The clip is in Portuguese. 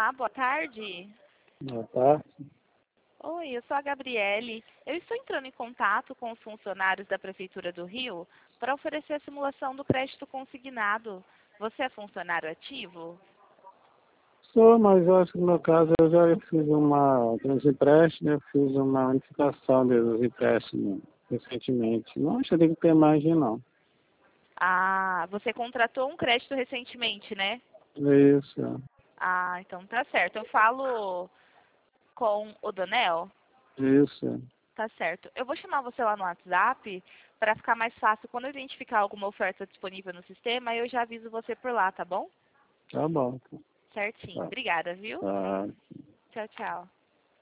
Olá, boa tarde. Boa tarde. Oi, eu sou a Gabriele. Eu estou entrando em contato com os funcionários da Prefeitura do Rio para oferecer a simulação do crédito consignado. Você é funcionário ativo? Sou, mas eu acho que no meu caso eu já fiz dos empréstimos, eu fiz uma unificação dos empréstimos recentemente. Não acho que tem que ter margem, não. Ah, você contratou um crédito recentemente, né? Isso, Ah, então tá certo. Eu falo com o Donel? isso. Tá certo. Eu vou chamar você lá no WhatsApp para ficar mais fácil. Quando eu identificar alguma oferta disponível no sistema, eu já aviso você por lá, tá bom? Tá bom. Certinho. Tá, Obrigada, viu? tá. Tchau, tchau.